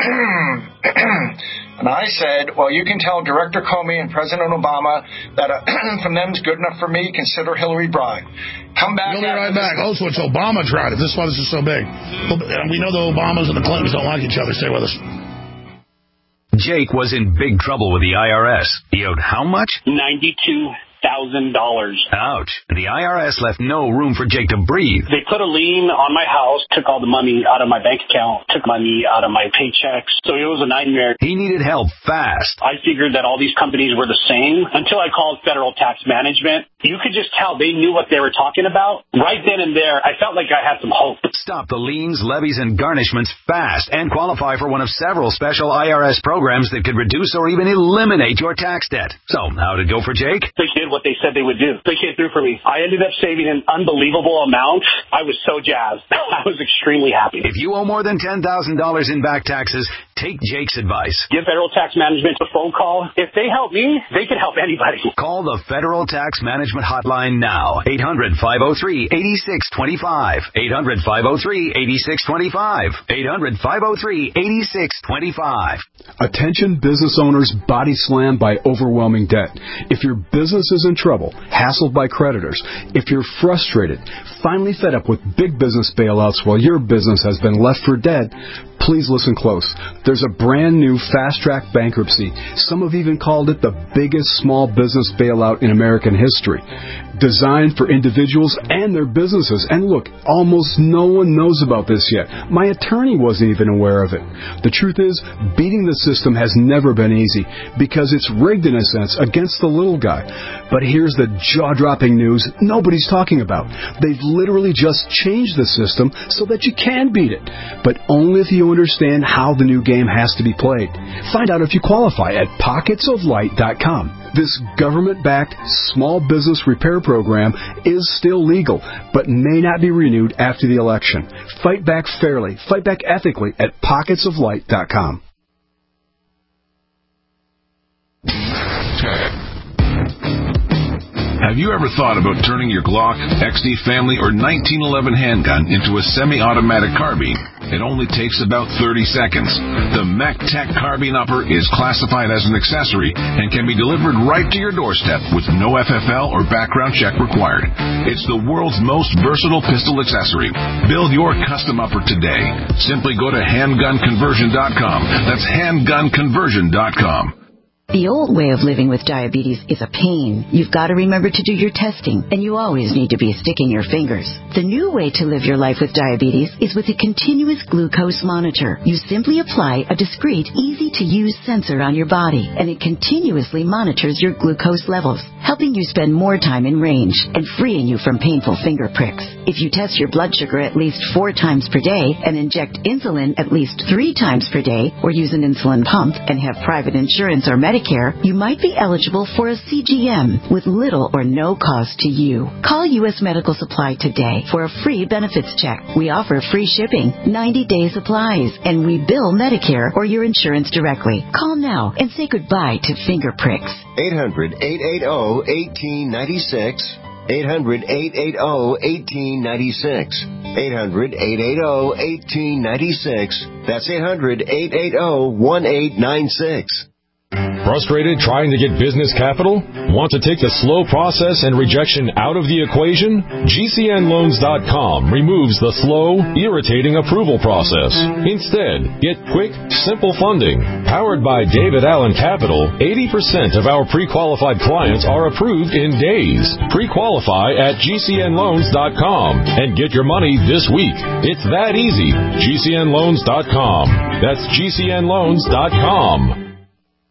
and I said, well, you can tell Director Comey and President Obama that from them is good enough for me. Consider Hillary bribed. Come back. We'll be right back. Oh, so it's Obama tried it. This is why this is so big. We know the Obamas and the Clintons don't like each other. Stay with us. Jake was in big trouble with the IRS. He owed how much? $92,000. Ouch. The IRS left no room for Jake to breathe. They put a lien on my house, took all the money out of my bank account, took money out of my paychecks. So it was a nightmare. He needed help fast. I figured that all these companies were the same until I called Federal Tax Management. You could just tell they knew what they were talking about. Right then and there, I felt like I had some hope. Stop the liens, levies, and garnishments fast and qualify for one of several special IRS programs that could reduce or even eliminate your tax debt. So, how'd it go for Jake? They did what they said they would do. They came through for me. I ended up saving an unbelievable amount. I was so jazzed. I was extremely happy. If you owe more than $10,000 in back taxes, Take Jake's advice. Give Federal Tax Management a phone call. If they help me, they can help anybody. Call the Federal Tax Management Hotline now. 800-503-8625. 800-503-8625. 800-503-8625. Attention business owners body slammed by overwhelming debt. If your business is in trouble, hassled by creditors, if you're frustrated, finally fed up with big business bailouts while your business has been left for dead, please listen close. There's a brand new fast-track bankruptcy. Some have even called it the biggest small business bailout in American history. Designed for individuals and their businesses. And look, almost no one knows about this yet. My attorney wasn't even aware of it. The truth is, beating the system has never been easy because it's rigged in a sense against the little guy. But here's the jaw-dropping news nobody's talking about. They've literally just changed the system so that you can beat it, but only if you understand how the new game has to be played. Find out if you qualify at pocketsoflight.com. This government-backed small business repair program is still legal, but may not be renewed after the election. Fight back fairly, fight back ethically at pocketsoflight.com. Have you ever thought about turning your Glock, XD Family, or 1911 handgun into a semi-automatic carbine? It only takes about 30 seconds. The MechTech Carbine Upper is classified as an accessory and can be delivered right to your doorstep with no FFL or background check required. It's the world's most versatile pistol accessory. Build your custom upper today. Simply go to handgunconversion.com. That's handgunconversion.com. The old way of living with diabetes is a pain. You've got to remember to do your testing, and you always need to be sticking your fingers. The new way to live your life with diabetes is with a continuous glucose monitor. You simply apply a discreet, easy-to-use sensor on your body, and it continuously monitors your glucose levels, helping you spend more time in range and freeing you from painful finger pricks. If you test your blood sugar at least 4 times per day and inject insulin at least 3 times per day, or use an insulin pump and have private insurance or Medicare, you might be eligible for a CGM with little or no cost to you. Call U.S. Medical Supply today for a free benefits check. We offer free shipping, 90-day supplies, and we bill Medicare or your insurance directly. Call now and say goodbye to finger pricks. 800-880-1896. 800-880-1896. 800-880-1896. That's 800-880-1896. Frustrated trying to get business capital? Want to take the slow process and rejection out of the equation? GCNloans.com removes the slow, irritating approval process. Instead, get quick, simple funding. Powered by David Allen Capital, 80% of our pre-qualified clients are approved in days. Pre-qualify at GCNloans.com and get your money this week. It's that easy. GCNloans.com. That's GCNloans.com.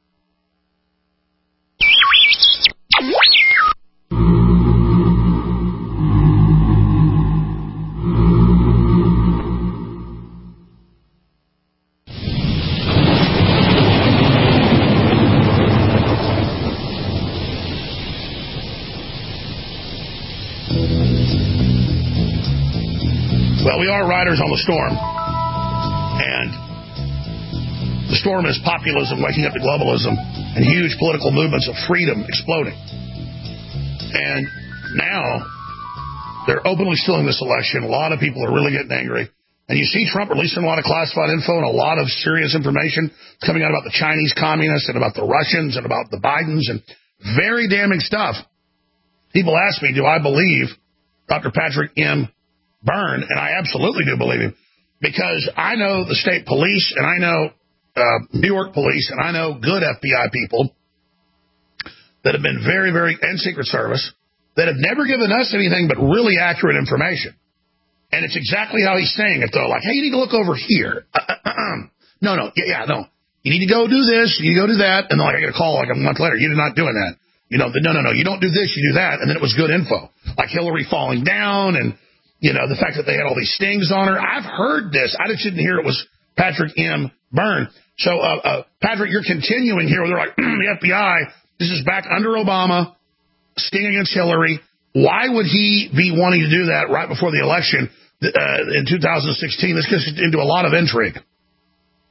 Well, we are riders on the storm, and the storm is populism waking up to globalism and huge political movements of freedom exploding. And now they're openly stealing this election. A lot of people are really getting angry. And you see Trump releasing a lot of classified info and a lot of serious information coming out about the Chinese communists and about the Russians and about the Bidens and very damning stuff. People ask me, do I believe Dr. Patrick M. Byrne? And I absolutely do believe him, because I know the state police and I know New York police and I know good FBI people that have been very, and Secret Service that have never given us anything but really accurate information. And it's exactly how he's saying it, though. Like, hey, you need to look over here. No. You need to go do this. You need to go do that. And then, like, I get a call like a month later. You're not doing that. You know, no. You don't do this. You do that. And then it was good info. Like Hillary falling down and, you know, the fact that they had all these stings on her. I've heard this. I just didn't hear it was Patrick M. Byrne. So, Patrick, you're continuing here. They're like, the FBI, this is back under Obama, sting against Hillary. Why would he be wanting to do that right before the election in 2016? This gets into a lot of intrigue.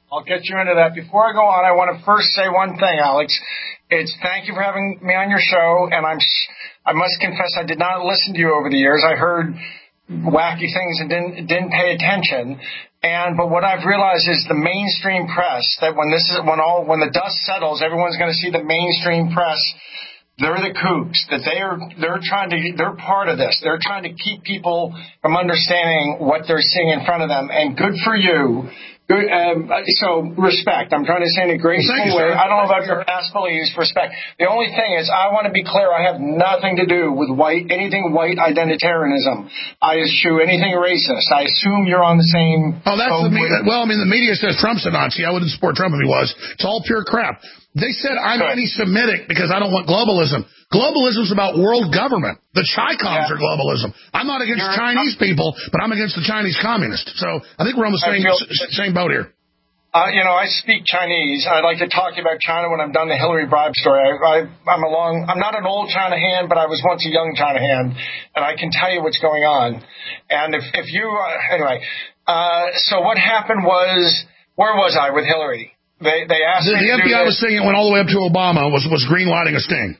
I'll get you into that. Before I go on, I want to first say one thing, Alex. It's thank you for having me on your show, and I must confess I did not listen to you over the years. I heard wacky things and didn't pay attention. But what I've realized is the mainstream press, that when the dust settles, everyone's going to see the mainstream press. They're the kooks, that they're part of this. They're trying to keep people from understanding what they're seeing in front of them. And good for you. Good, so respect. I'm trying to say in a graceful way. I don't know about your past beliefs. Respect. The only thing is, I want to be clear. I have nothing to do with anything white identitarianism. I eschew anything racist. I assume you're on the same. Oh, that's the media says Trump's a Nazi. I wouldn't support Trump if he was. It's all pure crap. They said I'm anti-Semitic because I don't want globalism. Globalism is about world government. The Chi-Coms are globalism. I'm not against Chinese people, but I'm against the Chinese communists. So I think we're on the same boat here. I speak Chinese. I'd like to talk about China when I'm done the Hillary bribe story. I'm not an old China hand, but I was once a young China hand, and I can tell you what's going on. And if you anyway, so what happened was, where was I with Hillary? They asked me to do this. The FBI was saying it went all the way up to Obama, was green lighting a sting.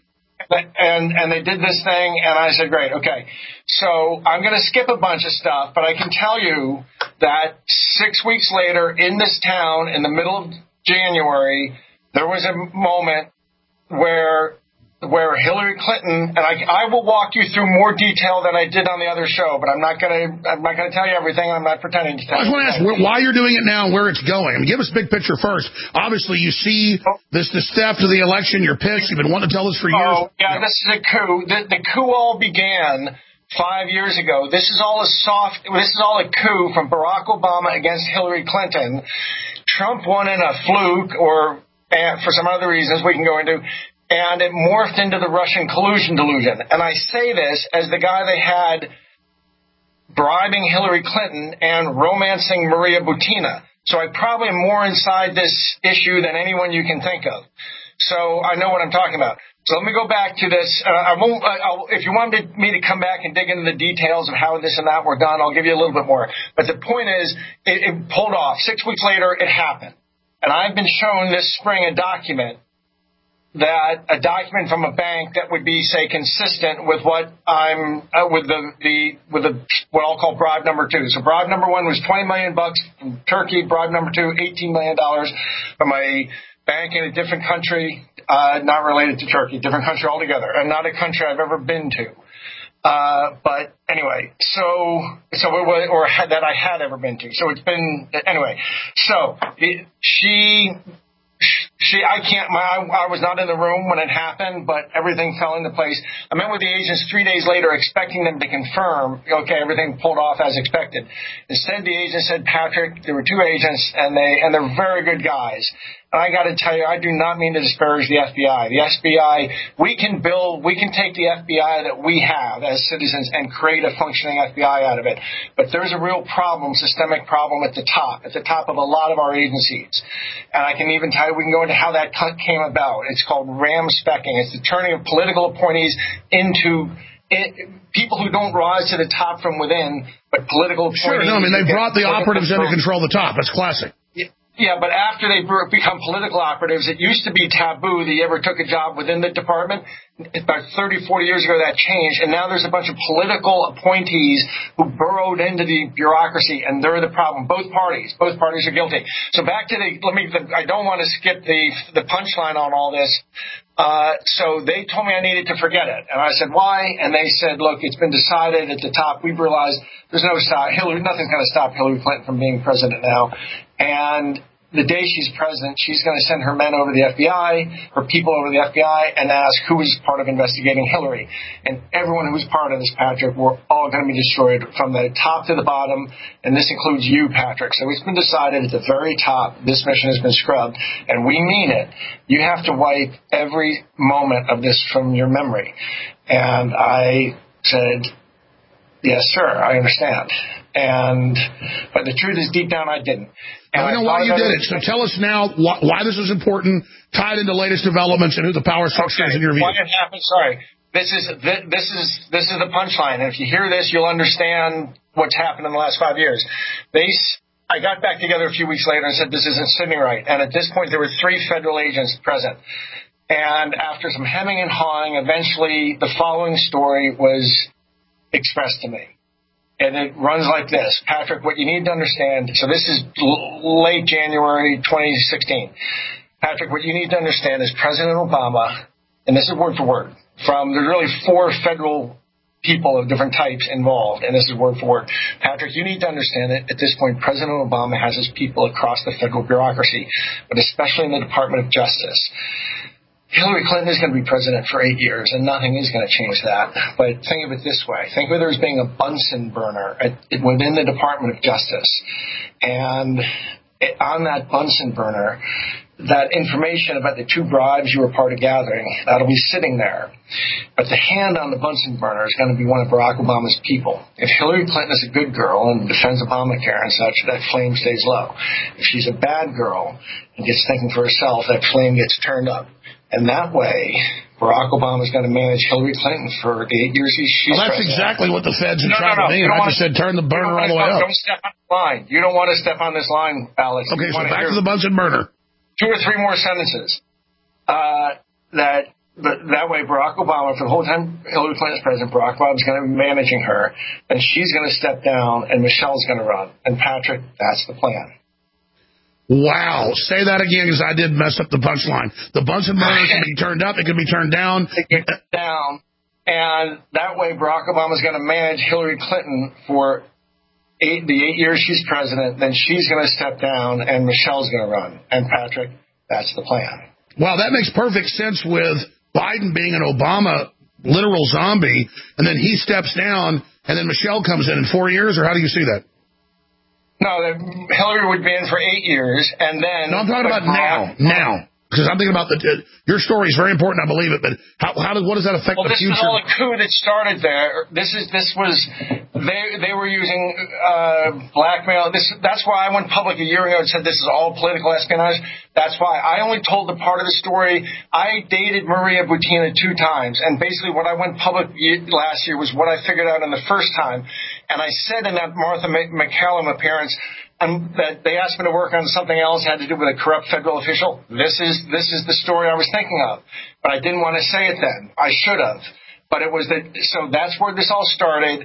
And they did this thing, and I said, great, okay. So I'm going to skip a bunch of stuff, but I can tell you that 6 weeks later in this town, in the middle of January, there was a moment where Hillary Clinton, and I will walk you through more detail than I did on the other show, but I'm not going to tell you everything. I'm not pretending to tell you. I just want to ask why you're doing it now and where it's going. I mean, give us big picture first. Obviously, you see this theft of the election. You're pissed. You've been wanting to tell us for years. Oh, yeah, this is a coup. The coup all began 5 years ago. This is all a coup from Barack Obama against Hillary Clinton. Trump won in a fluke, or for some other reasons we can go into. And it morphed into the Russian collusion delusion. And I say this as the guy they had bribing Hillary Clinton and romancing Maria Butina. So I probably am more inside this issue than anyone you can think of. So I know what I'm talking about. So let me go back to this. If you wanted me to come back and dig into the details of how this and that were done, I'll give you a little bit more. But the point is, it pulled off. 6 weeks later, it happened. And I've been shown this spring a document from a bank that would be, say, consistent with what I'm with what I'll call bribe number 2. So bribe number 1 was $20 million from Turkey. Bribe number 2, $18 million from a bank in a different country, not related to Turkey, different country altogether, and not a country I've ever been to. But anyway, that I had ever been to. So it's been anyway. So I was not in the room when it happened, but everything fell into place. I met with the agents 3 days later expecting them to confirm, okay, everything pulled off as expected. Instead, the agent said, Patrick, there were 2 agents, and they're very good guys. And I got to tell you, I do not mean to disparage the FBI. The FBI, we can take the FBI that we have as citizens and create a functioning FBI out of it. But there's a real problem, systemic problem at the top of a lot of our agencies. And I can even tell you, we can go into how that came about. It's called ram-specking. It's the turning of political appointees into people who don't rise to the top from within, but political appointees. Sure, no, I mean, they brought the operatives in to control the top. That's classic. Yeah, but after they become political operatives, it used to be taboo that you ever took a job within the department. About 30, 40 years ago, that changed, and now there's a bunch of political appointees who burrowed into the bureaucracy, and they're the problem. Both parties are guilty. So back to I don't want to skip the punchline on all this. So they told me I needed to forget it, and I said, why? And they said, look, it's been decided at the top. We've realized there's no stop. Nothing's going to stop Hillary Clinton from being president now, and the day she's president, she's going to send her men over to the FBI, her people over to the FBI, and ask who was part of investigating Hillary. And everyone who was part of this, Patrick, we're all going to be destroyed from the top to the bottom, and this includes you, Patrick. So it's been decided at the very top, this mission has been scrubbed, and we mean it. You have to wipe every moment of this from your memory. And I said, yes, sir, I understand. But the truth is, deep down, I didn't. And I know why you did it. So tell us now why this is important, tied into latest developments, and who the power structure is in your view. Why it happened? Sorry, this is the punchline. And if you hear this, you'll understand what's happened in the last 5 years. I got back together a few weeks later and said, this isn't sitting right. And at this point, there were 3 federal agents present. And after some hemming and hawing, eventually the following story was expressed to me. And it runs like this. Patrick, what you need to understand, so this is late January 2016. Patrick, what you need to understand is President Obama, and this is word for word, there's really 4 federal people of different types involved, and this is word for word. Patrick, you need to understand that at this point, President Obama has his people across the federal bureaucracy, but especially in the Department of Justice. Hillary Clinton is going to be president for 8 years, and nothing is going to change that. But think of it this way. Think of it as being a Bunsen burner within the Department of Justice. And on that Bunsen burner, that information about the 2 bribes you were part of gathering, that'll be sitting there. But the hand on the Bunsen burner is going to be one of Barack Obama's people. If Hillary Clinton is a good girl and defends Obamacare and such, that flame stays low. If she's a bad girl and gets thinking for herself, that flame gets turned up. And that way, Barack Obama is going to manage Hillary Clinton for the 8 years she's well, that's president. exactly what the feds are trying to do. I just said turn the burner all the way up. Don't step on the line. You don't want to step on this line, Alex. Okay, so back to the Bunsen burner. 2 or 3 more sentences. That way, Barack Obama, for the whole time Hillary Clinton's president, Barack Obama is going to be managing her, and she's going to step down, and Michelle's going to run. And Patrick, that's the plan. Wow. Say that again, because I did mess up the punchline. The Bunsen burner can be turned up. It can be turned down. It can be turned down. And that way, Barack Obama is going to manage Hillary Clinton for the 8 years she's president. Then she's going to step down, and Michelle's going to run. And, Patrick, that's the plan. Wow, that makes perfect sense with Biden being an Obama literal zombie, and then he steps down, and then Michelle comes in 4 years, or how do you see that? No, Hillary would be in for 8 years, and then... No, I'm talking about now. Because I'm thinking about your story is very important, I believe it, but what does that affect the future? This is all a coup that started there. They were using blackmail. That's why I went public a year ago and said this is all political espionage. That's why I only told the part of the story. I dated Maria Butina 2 times, and basically what I went public last year was what I figured out in the first time. And I said in that Martha McCallum appearance, that they asked me to work on something else had to do with a corrupt federal official. This is the story I was thinking of, but I didn't want to say it then. I should have, but it was so that's where this all started.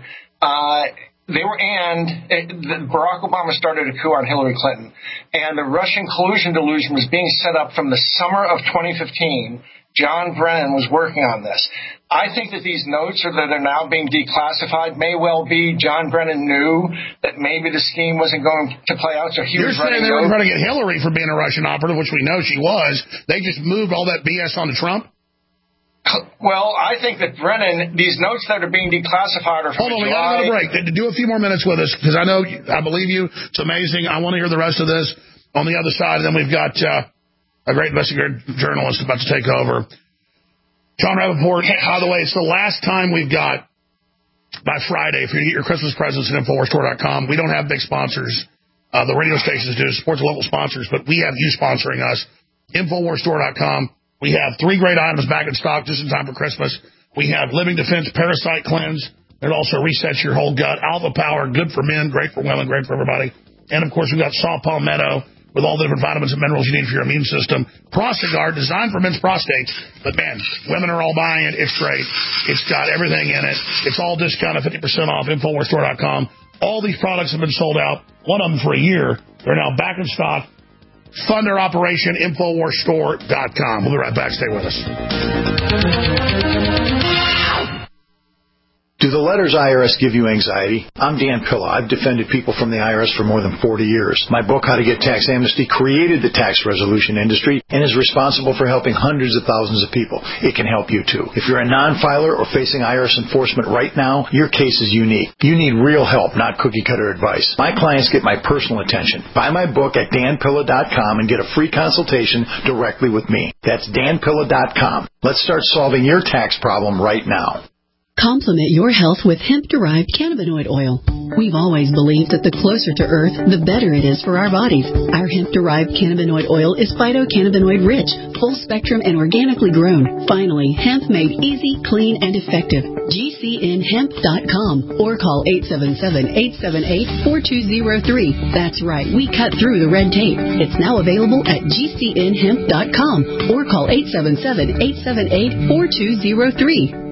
Barack Obama started a coup on Hillary Clinton, and the Russian collusion delusion was being set up from the summer of 2015. John Brennan was working on this. I think that these notes that are now being declassified may well be John Brennan knew that maybe the scheme wasn't going to play out, so You're saying they were trying to get Hillary for being a Russian operative, which we know she was. They just moved all that BS onto Trump? Well, I think that Brennan, these notes that are being declassified are from Hold on, we got to go to break. Do a few more minutes with us, because I believe you. It's amazing. I want to hear the rest of this on the other side, and then we've got a great investigative journalist about to take over. John Rappaport, by the way, it's the last time we've got, by Friday, for you to get your Christmas presents at InfoWarsStore.com. We don't have big sponsors. The radio stations do, support the local sponsors, but we have you sponsoring us. InfoWarsStore.com. We have 3 great items back in stock just in time for Christmas. We have Living Defense Parasite Cleanse. It also resets your whole gut. Alpha Power, good for men, great for women, great for everybody. And, of course, we've got Saw Palmetto with all the different vitamins and minerals you need for your immune system. Prostagard, designed for men's prostates. But, man, women are all buying it. It's great. It's got everything in it. It's all discounted 50% off, InfoWarsStore.com. All these products have been sold out, one of them for a year. They're now back in stock. Fund their operation, InfoWarsStore.com. We'll be right back. Stay with us. Do the letters IRS give you anxiety? I'm Dan Pilla. I've defended people from the IRS for more than 40 years. My book, How to Get Tax Amnesty, created the tax resolution industry and is responsible for helping hundreds of thousands of people. It can help you, too. If you're a non-filer or facing IRS enforcement right now, your case is unique. You need real help, not cookie-cutter advice. My clients get my personal attention. Buy my book at danpilla.com and get a free consultation directly with me. That's danpilla.com. Let's start solving your tax problem right now. Complement your health with hemp-derived cannabinoid oil. We've always believed that the closer to Earth, the better it is for our bodies. Our hemp-derived cannabinoid oil is phytocannabinoid rich, full spectrum, and organically grown. Finally, hemp made easy, clean, and effective. GCNhemp.com or call 877-878-4203. That's right, we cut through the red tape. It's now available at GCNhemp.com or call 877-878-4203.